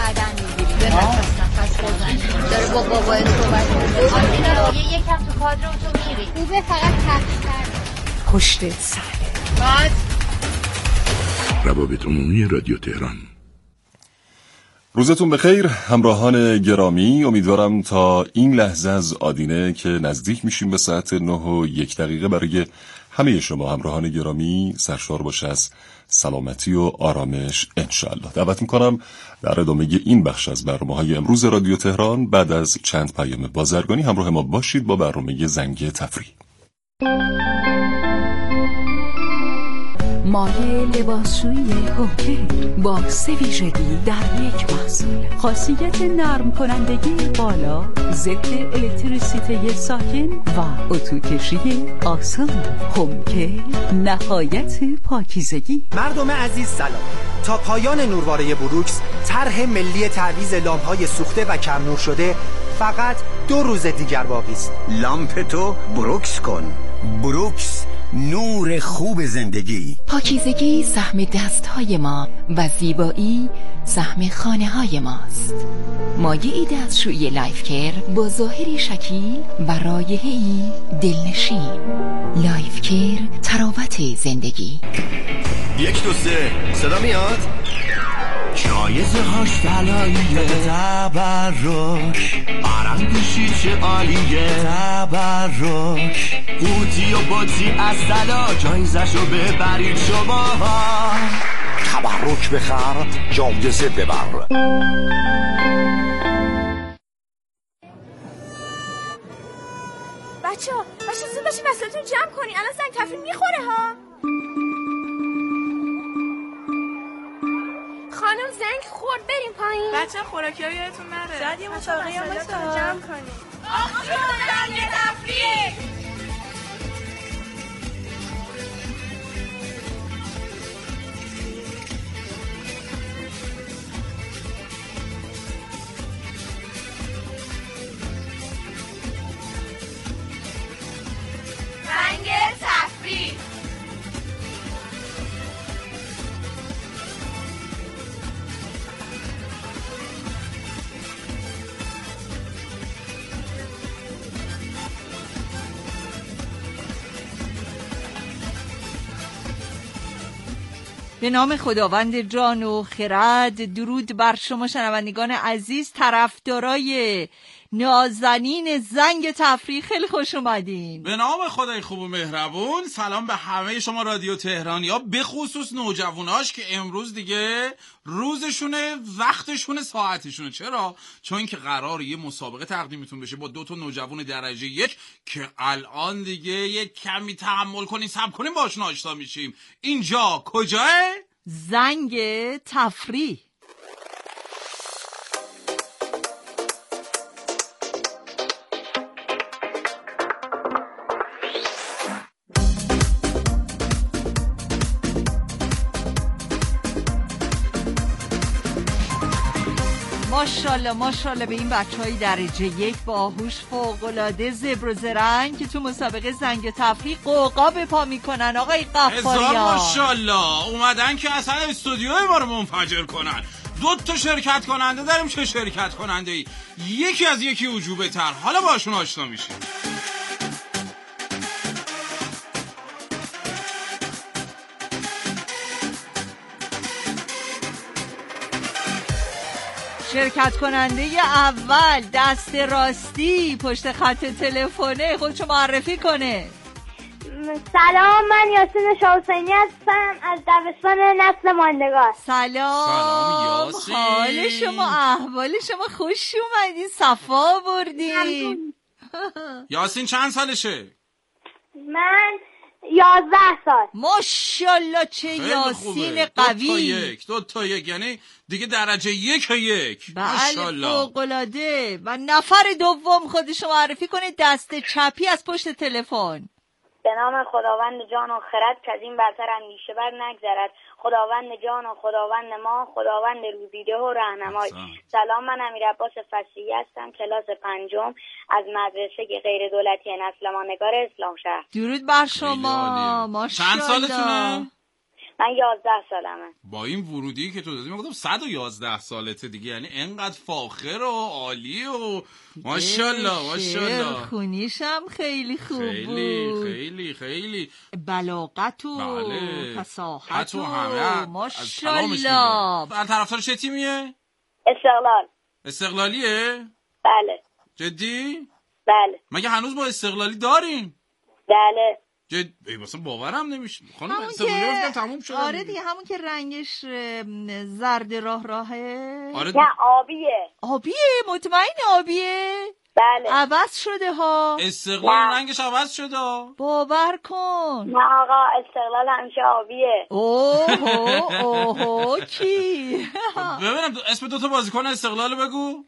بدن میگیری به نفس بزنی داره با بابای صحبت میکنه یکم تو کادر تو میری خوبه فقط تفسر پشت صحنه روابط عمومی رادیو تهران. روزتون بخیر همراهان گرامی، امیدوارم تا این لحظه از آدینه که نزدیک میشیم به ساعت 9:01 برای همه شما همراهان گرامی سرشار باشه از سلامتی و آرامش انشاءالله. دعوت میکنم در ادامه این بخش از برنامه‌های امروز رادیو تهران بعد از چند پیام بازرگانی همراه ما باشید با برنامه زنگ تفریح. مایه لباسشویی هوکه با 3 ویژگی در یک محصول. خاصیت نرم کنندگی بالا، ضد الکتریسیته ساکن و اتوکشی آسان. هوکه نهایت پاکیزگی. مردم عزیز سلام. تا پایان نورواره بروکس طرح ملی تعویض لامپ‌های سوخته و کم نور شده فقط 2 روز دیگر باقی است. لامپ تو بروکس کن. بروکس، نور خوب زندگی. پاکیزگی سهم دستهای ما و زیبایی سهم خانه های ماست. مایعی دستشویی لایف کیر با ظاهری شکیل و رایحه‌ای دلنشین. لایف کیر، تراوت زندگی. 1 2 3 صدا میاد؟ جایزه هاش طلاییه، تبرک آرنگشی چه عالیه، تبرک قوطی و باطی از طلا، جایزشو ببرید شما. تبرک بخر، جایزه ببر. بچه زود باشین وسایلتون جمع کنین، الان زنگ تفریح میخوره ها. خانم زنگ خورد، بریم پایین. بچه خوراکی ها یادتون نره. شاید یه مسابقه هم باشه جمع کنیم. آقا زنگ تفریح. زنگ تفریح. به نام خداوند جان و خرد. درود بر شما شنوندگان عزیز، طرفدارای نازنین زنگ تفریح، خیلی خوش اومدین. به نام خدای خوب و مهربون. سلام به همه شما رادیو تهران، یا به خصوص نوجواناش که امروز دیگه روزشونه، وقتشونه، ساعتشونه. چرا؟ چون که قرار یه مسابقه تقدیمتون بشه با 2 تا نوجوان درجه 1 که الان دیگه یه کمی تحمل کنین، صبر کنین، باشون آشنا میشیم. اینجا کجاه؟ زنگ تفریح. ماشاءالله به این بچهای درجه 1 باهوش فوق‌العاده زبر و زرنگ که تو مسابقه زنگ تفریح قوقا به پا میکنن. آقای قفاریان ماشاءالله اومدن که اصلا استودیوی ما رو منفجر کنن. 2 تا شرکت کننده داریم. چه شرکت کننده ای؟ یکی از یکی عجوبه تر. حالا باشون آشنا میشیم. شرکت کننده اول دست راستی پشت خط تلفنه، خودشو معرفی کنه. سلام، من یاسین شاحسینی هستم از دبستان نسل ماندگار. سلام یاسین. حال شما، احوال شما، خوش اومدین، صفا بردین. یاسین چند سالشه؟ من 11 سال. ماشاءالله چه یاسین قوی. 2 تا 1 یعنی دیگه درجه 1. بله فوق‌العاده. و نفر دوم خودشو معرفی کنه، دست چپی از پشت تلفن. به نام خداوند جان و خرد که از این برتر اندیشه بر نگذرد. خداوند جان و خداوند ما، خداوند روزیده و رهنمای. سلام، من امیرعباس فصیحی هستم، کلاس 5 از مدرسه غیر دولتی نسل ماندگار اسلام شهر. درود بر شما. ماشاءالله. چند سالتونه؟ من 11 سالمه. با این ورودی که تو دادی میگفتم 111 سالته دیگه، یعنی انقدر فاخر و عالی و ماشاءالله ماشاءالله. خونیشم خیلی خوب خیلی بود. خیلی خیلی بلاغت و بله. فصاحت و همه ماشاءالله. از طرفدار چه تیمیه؟ استقلال. استقلالیه؟ بله. جدی؟ بله. مگه هنوز ما استقلالی داریم؟ بله. ای مثلا باورم نمیشه. خانم همون استقلالی که رو تموم شد. آره دیگه، همون که رنگش زرد راهه. آره نه آبیه. آبیه؟ مطمئن آبیه؟ بله. عوض شده ها. استقلال رنگش عوض شده. باور کن. نه آقا استقلال همیشه آبیه. اوه کی؟ ببینم اسم 2 تا بازیکن استقلال بگو.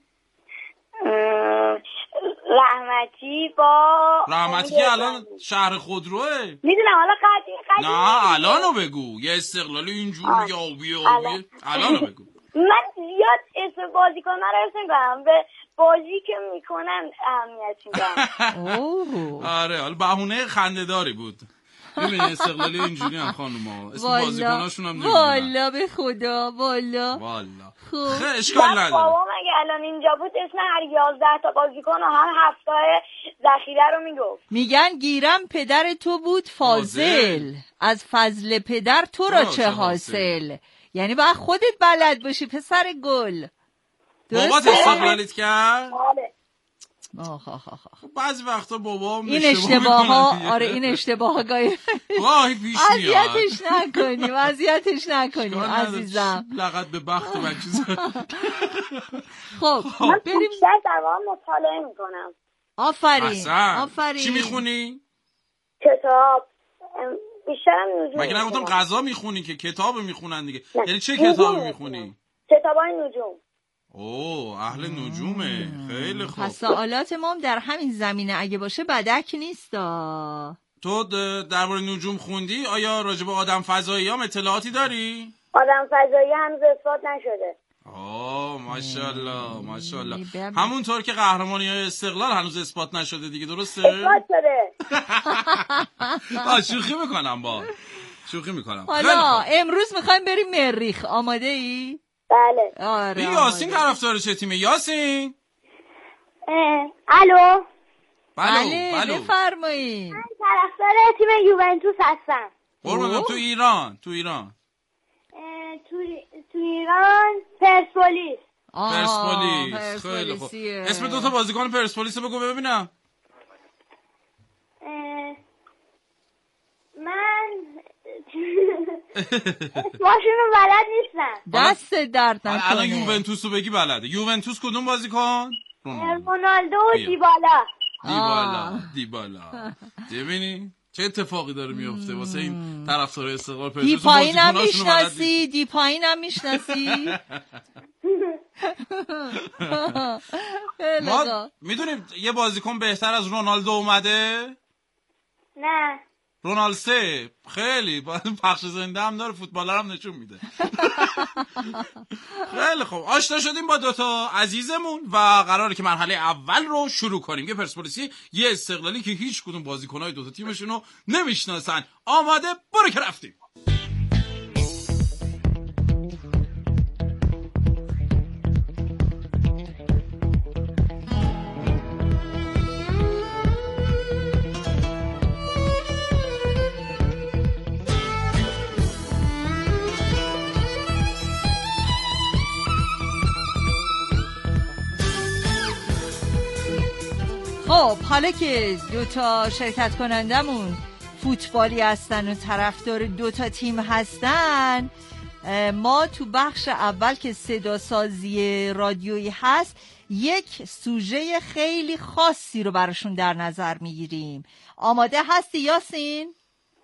رحمتی که الان شهر خودروه. میدونم حالا قدیم نه الانو بگو. یه استقلالی اینجور یا آبیه الانو بگو. من زیاد اسم بازیکن رو اسم کنم، به بازی که میکنن اهمیت میدم. آره حالا بهونه خنده‌داری بود. ببین استقلالی اینجوری هم خانوما اسم بازیکناشون هم نمیدونم. والا به خدا والا. خب اشکال نداره. بابام اگه الان اینجا بود اسم هر 11 تا بازیکن و هم 7 تا ذخیره رو میگفت. میگن گیرم پدر تو بود فاضل، از فضل پدر تو را چه حاصل. یعنی باید خودت بلد باشی پسر گل. بابات استقلالیت کرد؟ بله. بعضی وقتا بابام این اشتباه ها، آره این اشتباه ها گاهی پیش میاد. اذیتش نکنیم عزیزم. لقد به بخت و چیز. خب بریم بیشتر در واقع مطالعه میکنم. آفرین. چی میخونی؟ کتاب. بیشترم نجوم. مگه نگفتم غذا میخونی که کتاب میخونن دیگه؟ یعنی چه کتابی میخونی؟ کتابای نجوم. اوه اهل نجومه. خیلی خوب. پس سوالات ما هم در همین زمینه اگه باشه بدک نیست. تو درباره نجوم خوندی؟ آیا راجب آدم فضایی هم اطلاعاتی داری؟ آدم فضایی هنوز اثبات نشده. ماشاءالله. همونطور که قهرمانی های استقلال هنوز اثبات نشده دیگه، درسته؟ اثبات شده. شوخی میکنم. حالا امروز میخوایم بریم مریخ. آماده ای؟ بله. آره. یاسین طرفدار چه تیمه یاسین؟ الو. بله بفرمایید. من طرفدار تیم یوونتوس هستم. قربونم. تو ایران تو ایران پرسپولیس. خیلی خوب. اسم 2 تا بازیکن پرسپولیس بگو ببینم. من اسمشون رو بلد نیستم. دست درد نکنه. الان یوونتوس رو بگی بلده. یوونتوس کدوم بازیکن؟ رونالدو و دیبالا. ببینی چه اتفاقی داره میفته واسه این طرفدارای استقلال پرسپولیس. دیپاینم میشناسی؟ ما میدونیم یه بازیکن بهتر از رونالدو اومده؟ نه. رونالد 3 خیلی پخش زنده هم داره، فوتبالر هم نشون میده. خیلی خوب آشنا شدیم با 2 تا عزیزمون و قراره که مرحله اول رو شروع کنیم. یه پرسپولیسی یه استقلالی که هیچ کدوم بازیکن‌های 2 تا تیمشون رو نمیشناسن. آماده؟ برو که رفتیم. خب حالا که 2 تا شرکت کنندمون فوتبالی هستن و طرفدار 2 تا تیم هستن، ما تو بخش اول که صدا سازی رادیویی هست یک سوژه خیلی خاصی رو براشون در نظر میگیریم. آماده هستی یاسین؟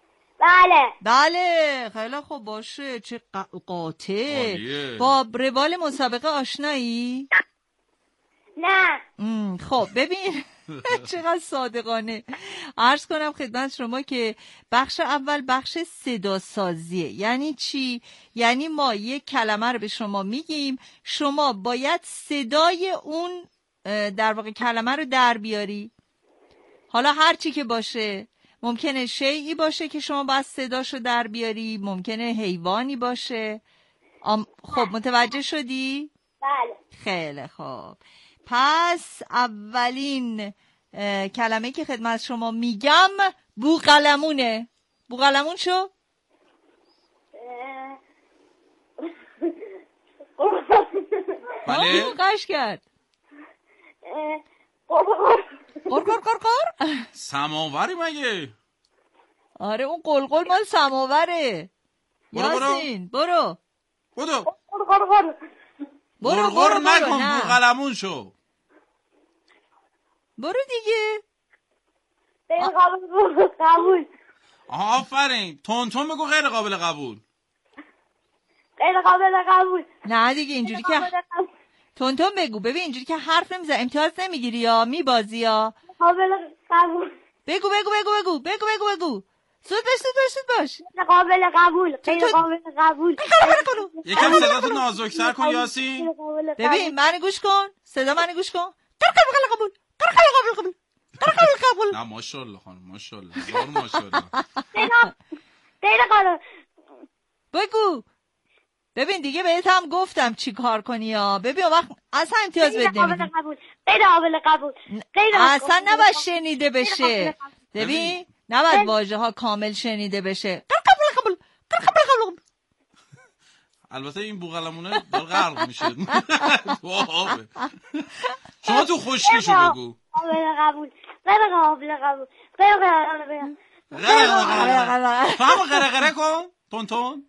بله. خیلی خوب باشه. چه قاطع. با روال مسابقه آشنایی؟ نه. خب ببین چقدر صادقانه. عرض کنم خدمت شما که بخش اول بخش صدا سازیه. یعنی چی؟ یعنی ما یک کلمه رو به شما میگیم، شما باید صدای اون در واقع کلمه رو در بیاری. حالا هر چی که باشه، ممکنه شیئی باشه که شما باید صداشو در بیاری، ممکنه حیوانی باشه. خب متوجه شدی؟ بله. خیلی خوب. پس اولین کلمه که خدمت شما میگم بوقلمونه. بوقلمون شو؟ بله. قش کرد. قرقر. سماوری مگه؟ آره اون قلقل مال سماوره. یاسین برو. قرقر نکن، بوقلمون شو. برو دیگه. قبول. آفرین. تون بگو غیر قابل قبول. غیر قابل قبول. نه دیگه اینجوری که تون بگو. ببین اینجوری که حرف نمیزن امتیاز نمیگیری یا میبازی یا قابل قبول. بگو. زود باش. قابل قبول. غیر قابل قبول. یکم صداتو نازک‌تر کن یاسین. ببین منو گوش کن. صدا منو گوش کن. قبول. نه ماشاءالله خانم، ماشاءالله. زار ماشاءالله. غیر قابل. بگو. ببین دیگه بهت هم گفتم چی کار کنی یا ببین وقت اصلا امتیاز بده نمیدی. غیر قابل قبول. اصلا نباید شنیده بشه. ببین نباید واژه ها کامل شنیده بشه. قبول. البته این بوقلمونه داره غرق میشه. شما تو خشکیشو بگو. قابل قبول. غیر قابل قبول. تو هم غره کن. تون.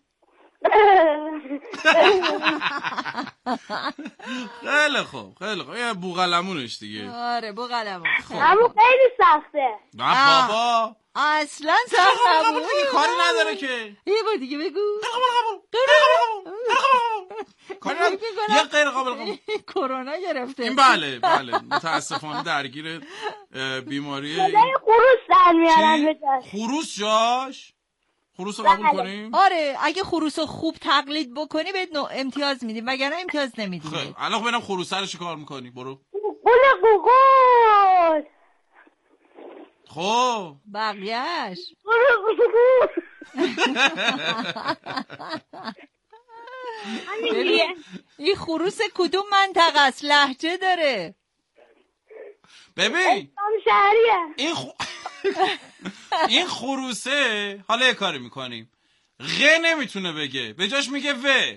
خیلی خوب. یه بوقلمونش دیگه. آره بوقلمون. اما خیلی سخته. نه بابا اصلا سخت نبود. کاری نداره که. یه بار دیگه بگو. کاری نداره. یه غیر قابل قبول. کرونا گرفته. این بله متاسفانه درگیر بیماری. خروس در میارن به جاش. خروس جاش. خروس رو قبول کنیم؟ آره اگه خروس رو خوب تقلید بکنی بهت امتیاز میدیم وگرنه امتیاز نمیدیم. خیلی الان ببینم خروس رو چی کار میکنی. برو. قول. خب بقیهش این خروس کدوم منطقه است؟ لهجه داره. ببین شهریه. این خروسه حالا یه کاری میکنیم. غ نمیتونه بگه، به جاش میگه و.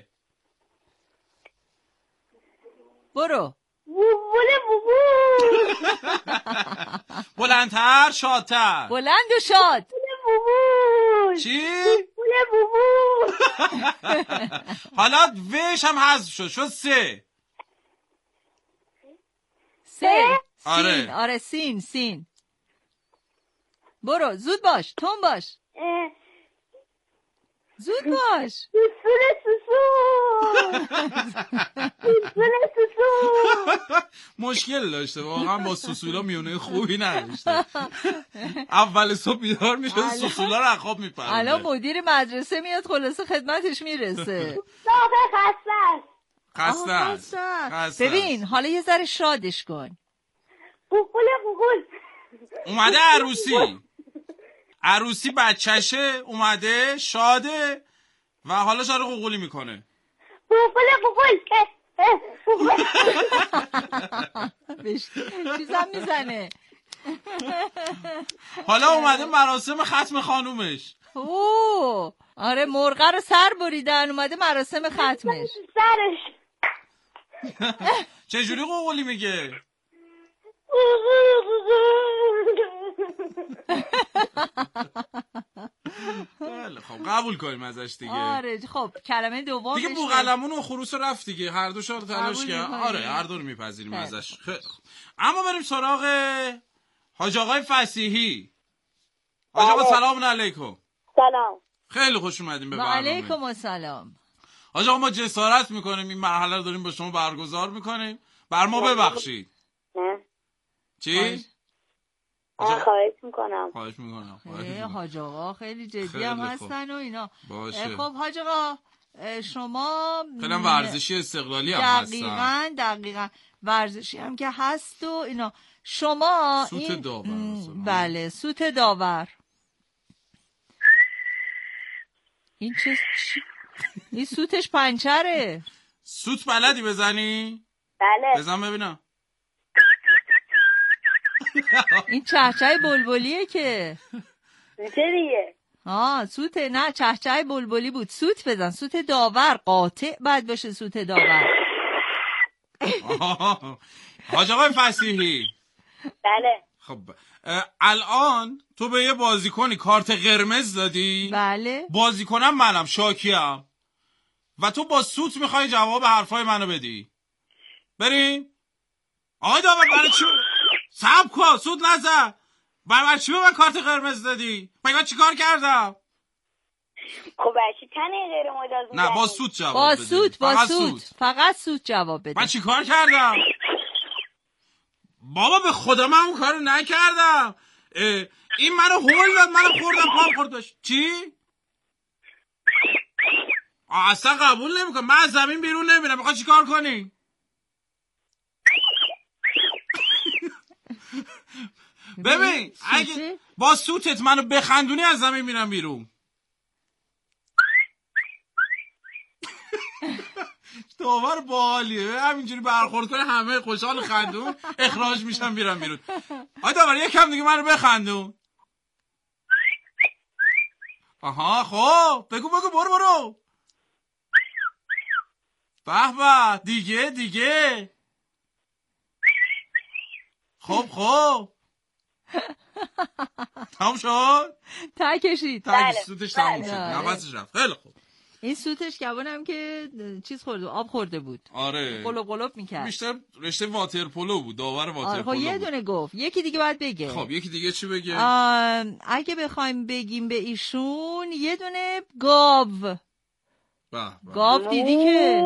بوله برو. بلندتر شادتر. بلند و شاد. چی؟ بوله حالا وش هم حذف شد سه. آره سین. برو زود باش. تون باش. زود باش. مشکل داشته واقعا با سوسولا میونه خوبی نداشته. اول صبح بیدار میشه سوسولا رو خواب میپرونه. الان مدیر مدرسه میاد خلاصه خدمتش میرسه. خسته است. ببین حالا یه ذره شادش کن. قوقل. اومده عروسی بچشه اومده شاده و حالا شاره قوقلی میکنه. قوقل. چیزم میزنه. حالا اومده مراسم ختم خانومش. آره مرغه رو سر بریدن اومده مراسم ختمش. سرش. چجوری قوقلی میگه؟ خب قبول کنیم ازش دیگه. آره خب کلمه دوم دیگه بوقلمون و خروس رفت دیگه. هر دو شار تلاش کرد. آره هر دو رو میپذیریم ازش. اما بریم سراغ حاج آقای فصیحی. حاج آقا سلام علیکم. سلام. خیلی خوش اومدیم به برنامه. علیکم السلام. حاج آقا ما جسارت میکنیم این مرحله رو داریم با شما برگزار میکنیم. بر ما ببخشید. نه. چی؟ خواهش میکنم. حاج آقا خیلی جدی هم هستن و اینا. باشه. خب حاج آقا شما خیلی ورزشی استقلالی هم هستن. دقیقاً ورزشی هم که هست و اینا. شما سوت داور. بله سوت داور. این این سوتش پنچره. سوت بلدی بزنی؟ بله. بزن ببینم. این چهچه بلبلیه که. سوته دیگه. سوته، نه چهچه بلبلی بود. سوت بزن، سوت داور، قاطع باید باشه سوت داور. حاج آقای فصیحی. بله. خب الان تو به یه بازیکنی کارت قرمز دادی. بله. بازیکنم منم، شاکیم، و تو با سوت میخوای جواب حرفای منو بدی. بریم. آقای داور برای چی صبر کن، سوت نزن. برای چی به من کارت قرمز دادی؟ من چی کار کردم؟ خب برشی تنه غیر مجاز نه با سوت جواب با بده. سوت فقط سوت جواب بده. من چی کار کردم؟ بابا به خدا من اون کارو نکردم. این منو هول داد، منو خوردم پام خوردش. چی؟ اصلا قبول نمیکنم. من از زمین بیرون نمیرم. میخوای چی کار کنی؟ ببین اگه با سوتت منو بخندونی از زمین میرم بیرون. داور باحالیه، همینجوری برخورد کنه همه خوشحال خندون، اخراج میشن میرم بیرون. آی داور یکم دیگه منو بخندون. آها خب بگو برو. به به دیگه. خب تمام شد؟ ته کشید. سوتش تمام شد. نفسش رفت. خیلی خوب. این سوتش گبانم که چیز خورده، آب خورده بود. آره. قلوب میکرد. بیشتر رشته واتر پولو بود، داور واتر پولو. خب یه دونه گفت. یکی دیگه باید بگه. خب یکی دیگه چی بگه؟ اگه بخوایم بگیم به ایشون یه دونه گاو. گاو دیدی که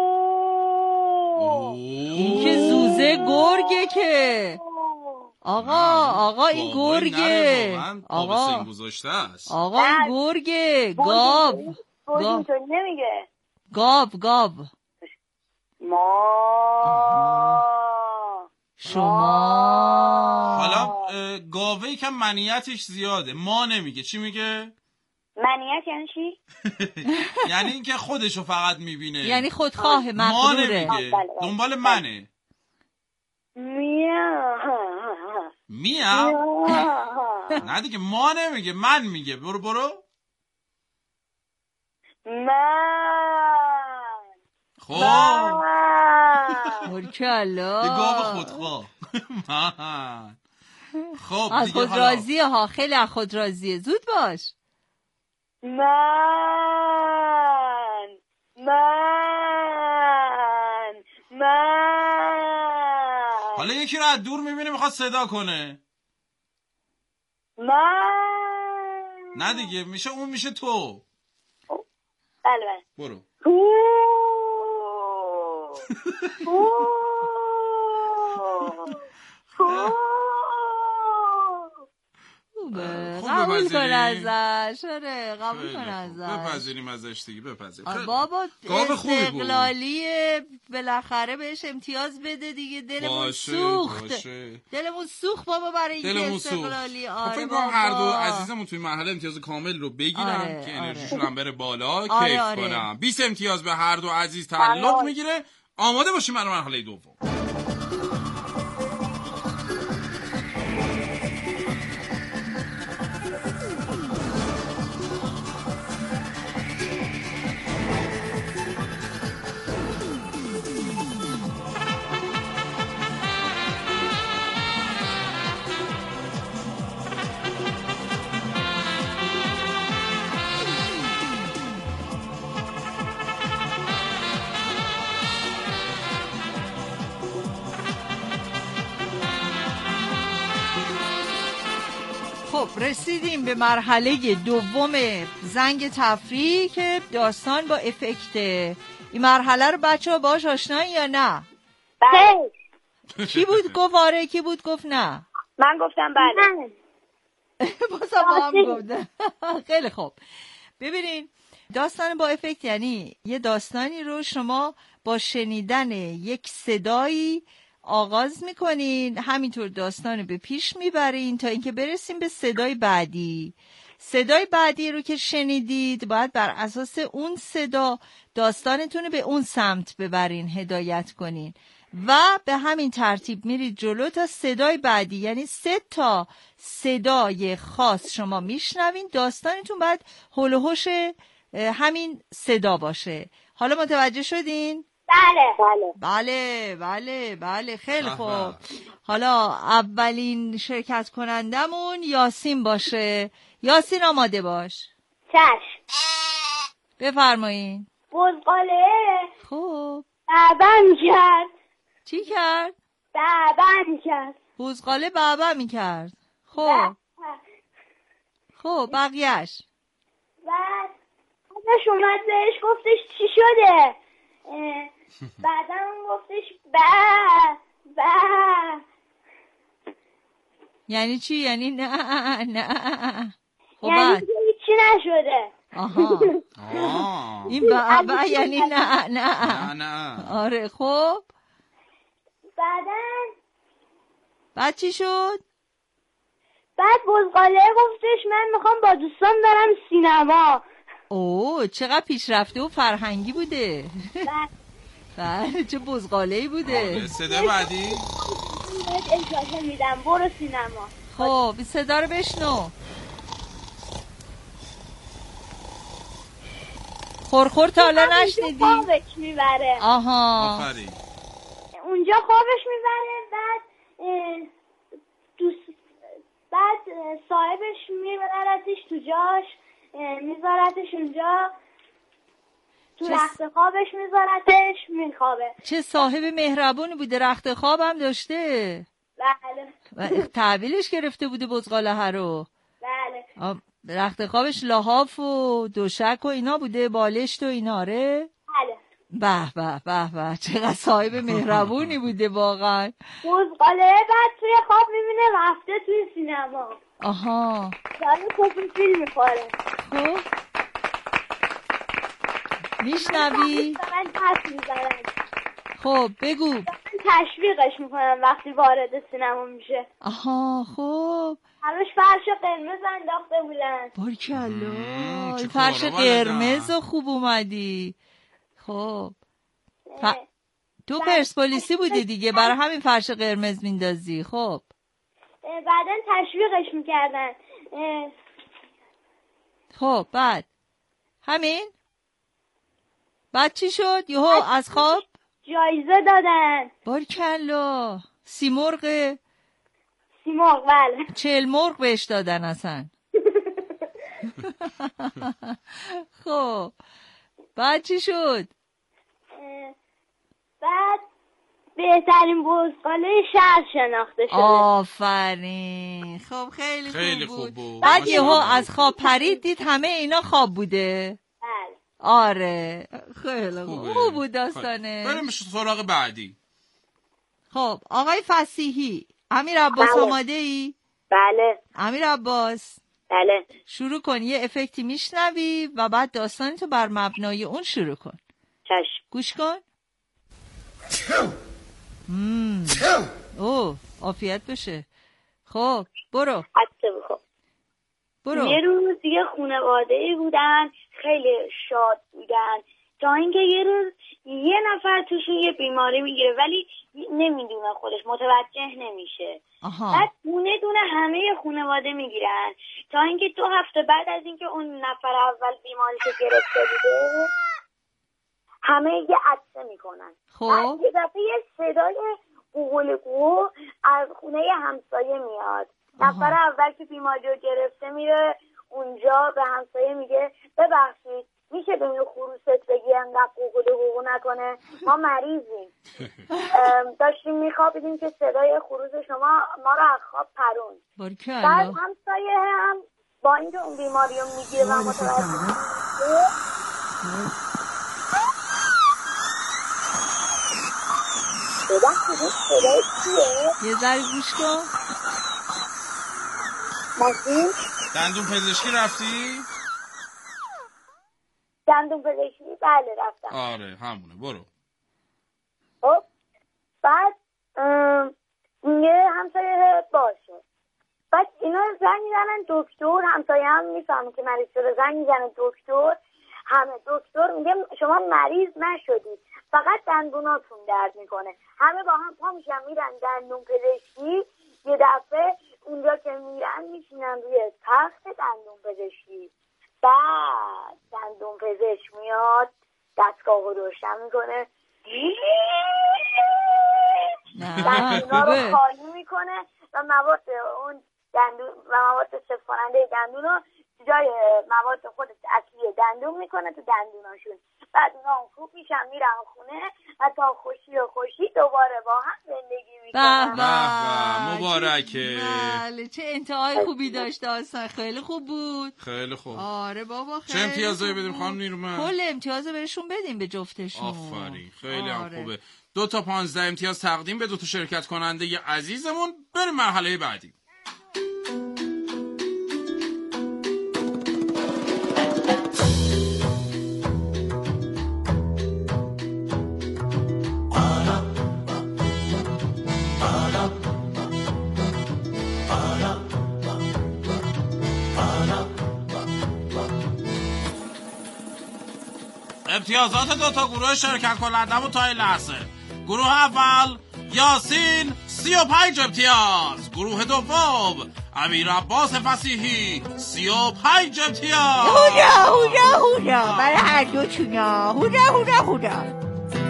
این که زوزه گرگه که. آقا این گرگه. آقا این گرگه. گاو نمیگه. گاو شما. حالا گاوه یکم منیتش زیاده، ما نمیگه. چی میگه؟ منیت یعنی چی؟ یعنی اینکه خودشو فقط میبینه، یعنی خودخواه، مغروره. ما نمیگه، دنبال منه. میام نه دیگه ما نمیگه، من میگه. برو من. خب مرکلا یه گاو خودخواه. من. خب از خود راضیه ها، خیلی از خود راضیه. زود باش. من. حالا یکی رو از دور میبینه میخواد صدا کنه. نه دیگه میشه اون، میشه تو. بله برو. قبول کن ازش. قبول کن ازش. بپذیریم ازش دیگه. بپذیریم. بابا استقلالیه، بالاخره بهش امتیاز بده دیگه. دلمون سوخت. دلمون سوخت بابا برای این استقلالی. فکر کنم هر دو عزیزمون توی مرحله امتیاز کامل رو بگیرن که انرژیشون هم بره بالا. کیف کنم. 20 امتیاز به هر دو عزیز تعلق میگیره. آماده باشیم برای مرحله دوم. خب رسیدیم به مرحله دوم زنگ تفریح که داستان با افکت. این مرحله رو بچه‌ها باهاش آشنایی یا نه؟ بله. کی بود گفت آره، کی بود گفت نه؟ من گفتم بله. بازم با هم گفتم. خیلی خوب. ببینین داستان با افکت یعنی یه داستانی رو شما با شنیدن یک صدایی آغاز میکنین، همینطور داستان رو به پیش میبرین تا اینکه برسیم به صدای بعدی. صدای بعدی رو که شنیدید باید بر اساس اون صدا داستانتون رو به اون سمت ببرین، هدایت کنین و به همین ترتیب میرید جلو تا صدای بعدی، یعنی 3 تا صدای خاص شما میشنوین، داستانتون باید هول و هوش همین صدا باشه. حالا متوجه شدین؟ بله خیلی خوب. حالا اولین شرکت کنندمون یاسین باشه. یاسین آماده باش. چشم. بفرمایین. بزغاله خوب. بعبع میکرد. چی کرد؟ بعبع میکرد. بزغاله بعبع میکرد. خب بقیهش. بعد ازش اومد بهش گفتش چی شده؟ بعدا گفتش به. یعنی چی؟ یعنی نه. خب یعنی هیچی نشده. آها. این به یعنی نه. آره خب بعد چی شد؟ بعد بزغاله گفتش من میخوام با دوستان برم سینما. اوه چقدر پیشرفته و فرهنگی بوده. بله چه بزغاله‌ای بوده. صدا بعدی اجازه میدم برو سینما. خب صدا رو بشنو. خورخور تا حالا نشنیدی؟ خوابش میبره. آها آفرین. اونجا خوابش میبره. بعد صاحبش میبرتش تو جاش، میذارتش اونجا تو رخت خوابش، میذارتش میخوابه. چه صاحب مهربونی بوده، رخت خواب هم داشته. بله. تحویلش گرفته بوده بزغاله رو. بله. رخت خوابش لحاف و دوشک و اینا بوده، بالشت و اینا. بله. به چقدر صاحب مهربونی بوده واقعا. بزغاله بعد توی خواب میبینه رفته توی سینما. آها داره کسی فیلم میخوره. خب میشنوی؟ من پس میزنم. خب بگو. من تشویقش میکنم وقتی وارد سینما میشه. آها خب همش فرش قرمز انداخته بودن. بارکالله فرش قرمز و خوب اومدی. خب تو پرسپولیسی بودی دیگه، برای همین فرش قرمز میندازی. خب بعدن تشویقش میکردن. خب بعد همین؟ بعد چی شد؟ یهو از خواب جایزه دادن. بارکالله. سیمرغ بله. 40 مرغ بهش دادن اصلا. خب بعد چی شد؟ بعد بهترین بزغاله شهر شناخته شده. آفرین. خب خیلی خوب بود. بعد یهو از خواب پرید دید همه اینا خواب بوده. بله. آره خیلی خوب بود داستانه. بریم سراغ بعدی. خب آقای فصیحی، امیر عباس آماده ای؟ بله. امیر عباس بله. شروع کن، یه افکتی میشنوی و بعد داستانتو بر مبنای اون شروع کن. چشم. گوش کن. اوه عافیت بشه. خب برو. برو. یه روز یه خانواده‌ای بودن، خیلی شاد بودن، تا اینکه یه روز یه نفر توشون یه بیماری میگیره ولی نمیدونه خودش، متوجه نمیشه. بعد دونه دونه همه خانواده میگیرن تا اینکه 2 هفته بعد از اینکه اون نفر اول بیماریشو گرفته بوده همه یه عطسه میکنن. بعد یه دفعه یه صدای قوقلقو از خونه همسایه میاد. نفر اول که بیماری رو گرفته میره اونجا به همسایه میگه ببخشید میشه به این خروست بگی انقدر قوقلقو نکنه، ما مریضیم. داشتیم میخوابیدیم که صدای خروس شما ما رو از خواب پرون. بعد همسایه هم با اینکه اون بیماری رو میگیره و متوجه صدای چیه؟ یه ذره گوش کن. ماشین؟ دندون پزشکی رفتی؟ دندون پزشکی بله رفتم. آره همونه، برو. خب بعد میگه همسایه باشه. بعد اینا زنگ میزنن دکتر، همسایه هم میفهمه که مریض شده زنگ میزنه دکتر، همه دکتر میگه شما مریض نشدید، فقط دندوناتون درد میکنه. همه با هم پا میشن میرن دندون پزشکی. یه دفعه اونجا که میرن میشینن روی تخت دندون پزشکی. بعد دندون پزشک میاد دستگاه رو روشن میکنه، دندونا رو خالی میکنه و مواد اون دندون و مواد صفر کننده دندون رو جای مواد خود اصلی دندون میکنه تو دندوناشون. بعد اونا خوب میشن میرن خونه و تا خوشی دوباره با هم زندگی میکنن. مبارکه. بله چه انتهای خوبی داشت داستان. خیلی خوب بود. خیلی خوب. آره بابا خیلی. چه امتیازایی بدیم خانم نیرومند؟ کل امتیاز بهشون بدیم به جفتشون. آفرین خیلی هم خوبه. 2 تا 15 امتیاز تقدیم به 2 تا شرکت کننده عزیزمون. بریم مرحله بعدی. امتیازات 2 تا گروه شرکت کننده تا این لحظه: گروه اول یاسین 35 امتیاز، گروه دوم امیر عباس فصیحی 35 امتیاز. هورا برای هر دو چونا. هورا.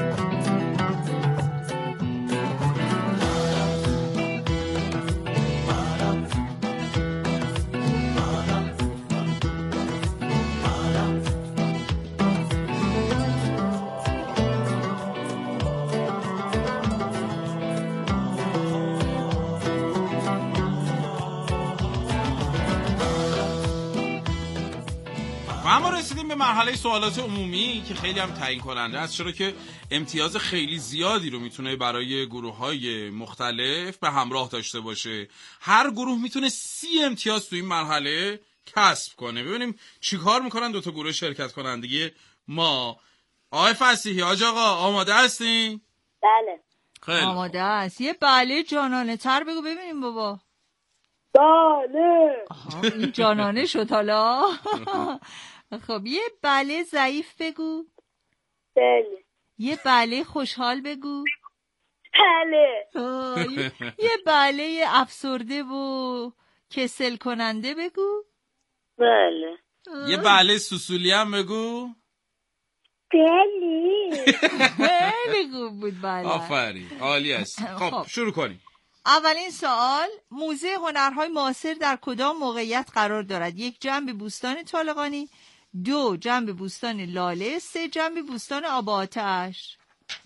اما رسیدیم به مرحله سوالات عمومی که خیلی هم تعیین کننده است، چرا که امتیاز خیلی زیادی رو میتونه برای گروه‌های مختلف به همراه داشته باشه. هر گروه میتونه 30 امتیاز تو این مرحله کسب کنه. ببینیم چیکار میکنن 2 تا گروه شرکت کننده ما. آقای فصیحی، حاج آقا، آماده هستین؟ بله. خیلی آماده است. یه بله جانانه تر بگو ببینیم بابا. بله. این جانانه شد حالا. خب یه بله ضعیف بگو. بله. یه بله خوشحال بگو. بله. یه بله افسرده و کسل کننده بگو. بله. یه بله سوسولی هم بگو. بله. خیلی خوب بود بله. آفرین عالی است. خب شروع کنیم. اولین سوال: موزه هنرهای معاصر در کدام موقعیت قرار دارد؟ 1 جنب بوستان طالقانی، 2 جنب بوستان لاله، 3 جنب بوستان آب آتش.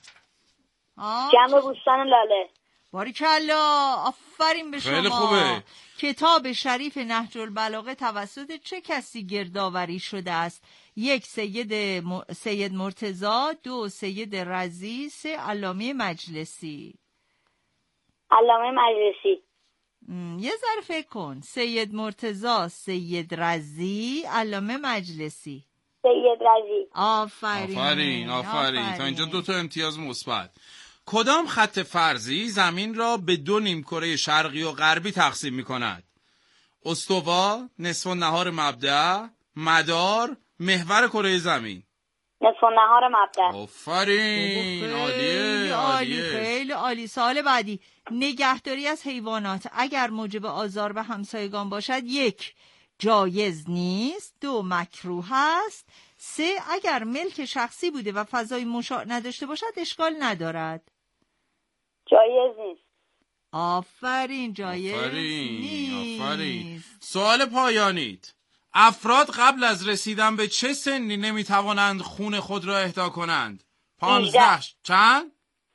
جنب بوستان لاله. باریکلا، آفرین به شما. خیلی خوبه. کتاب شریف نهج البلاغه توسط چه کسی گردآوری شده است؟ 1 سید مرتضی، 2 سید رضی، 3 علامه مجلسی. علامه مجلسی. یه ذره فکر کن. سید مرتضی، سید رضی، علامه مجلسی. سید رضی. آفرین. تا اینجا 2 تا امتیاز مثبت. کدام خط فرضی زمین را به 2 نیمکره شرقی و غربی تقسیم می کند؟ استوا، نصف النهار مبدأ، مدار، محور کره زمین. نصف النهار مبدأ. آفرین. عالیه. خیلی عالی. سوال بعدی: نگهداری از حیوانات اگر موجب آزار به همسایگان باشد 1 جایز نیست، 2 مکروه است، 3 اگر ملک شخصی بوده و فضای مشاع نداشته باشد اشکال ندارد. جایز نیست. آفرین. جایز نیست. سوال پایانیت: افراد قبل از رسیدن به چه سنی نمیتوانند خون خود را اهدا کنند؟ 15. چند؟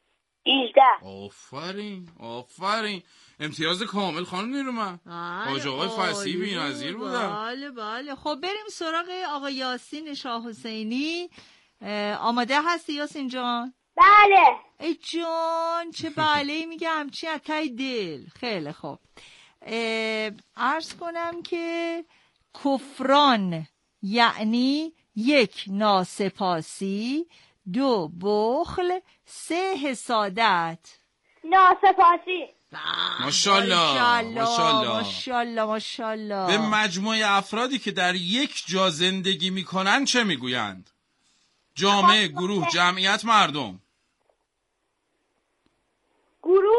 18. آفرین. امتیاز کامل خانم نیرومند. حاج آقای فصیحی بی‌نظیر بودن. بله. خب بریم سراغ آقا یاسین شاه حسینی. آماده هستی یاسین جان؟ بله. ای جان چه بله میگه همچی اتای دل. خیلی خوب. عرض کنم که کفران یعنی 1 ناسپاسی، 2 بخل، 3 حسادت. ناسپاسی. ماشاءالله. به مجموعه افرادی که در یک جا زندگی میکنن چه میگویند؟ جامعه، گروه، جمعیت، مردم. گروه.